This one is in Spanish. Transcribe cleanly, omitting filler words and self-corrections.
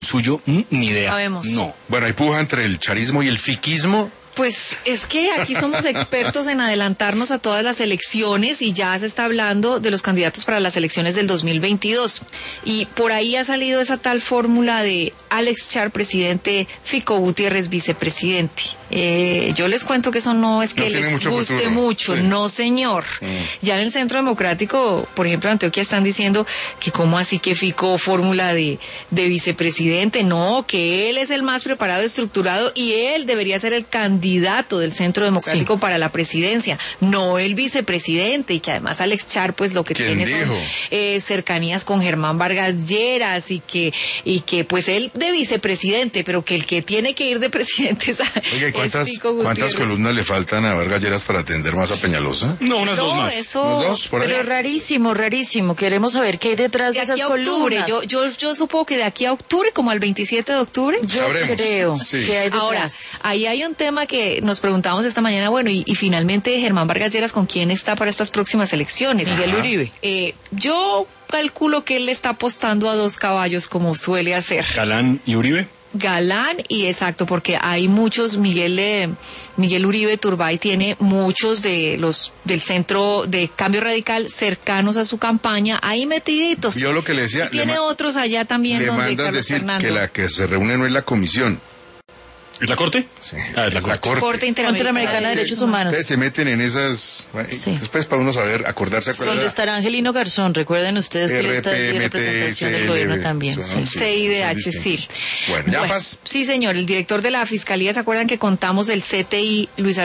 suyo, ni idea. Sabemos. No. Bueno, hay puja entre el charismo y el fiquismo. Pues es que aquí somos expertos en adelantarnos a todas las elecciones y ya se está hablando de los candidatos para las elecciones del 2022. Y por ahí ha salido esa tal fórmula de Alex Char, presidente, Fico Gutiérrez, vicepresidente. Yo les cuento que eso no es que No les guste futuro. mucho, Sí. no señor. Ya en el Centro Democrático, por ejemplo, en Antioquia están diciendo que cómo así que Fico fórmula de vicepresidente. No, que él es el más preparado, estructurado y él debería ser el candidato del Centro Democrático para la presidencia, no el vicepresidente, y que además Alex Char pues lo que tiene son cercanías con Germán Vargas Lleras y que pues él de vicepresidente, pero que el que tiene que ir de presidente es Oiga, ¿y cuántas columnas le faltan a Vargas Lleras para atender más a Peñalosa? No, unas dos más. Eso, ¿Unos dos por ahí? Pero rarísimo. Queremos saber qué hay detrás de esas aquí a octubre, columnas. yo supongo que de aquí a octubre, como al 27 de octubre. Yo Sabremos. creo Sí. que hay detrás. Ahora, ahí hay un tema que nos preguntamos esta mañana, bueno, y finalmente Germán Vargas Lleras, ¿con quién está para estas próximas elecciones? Miguel Uribe. Yo calculo que él le está apostando a dos caballos, como suele hacer. Galán y Uribe. Galán y exacto, porque hay muchos, Miguel Uribe Turbay tiene muchos de los del Centro de Cambio Radical cercanos a su campaña, ahí metiditos. Yo lo que le decía, Y tiene otros allá también, le donde mandan Carlos decir Fernando. que la que se reúne no es la comisión. ¿Es la Corte? Sí, Es la es la Corte. Corte Interamericana de Derechos Humanos. Ustedes se meten en esas... Sí. Después para uno saber, acordarse. Donde estará Angelino Garzón, recuerden ustedes que él está de RPMT, representación del gobierno también. son- Sí. CIDH, sí. Bueno, ya Bueno, pasa. sí, señor, el director de la Fiscalía, ¿se acuerdan que contamos del CTI, Luis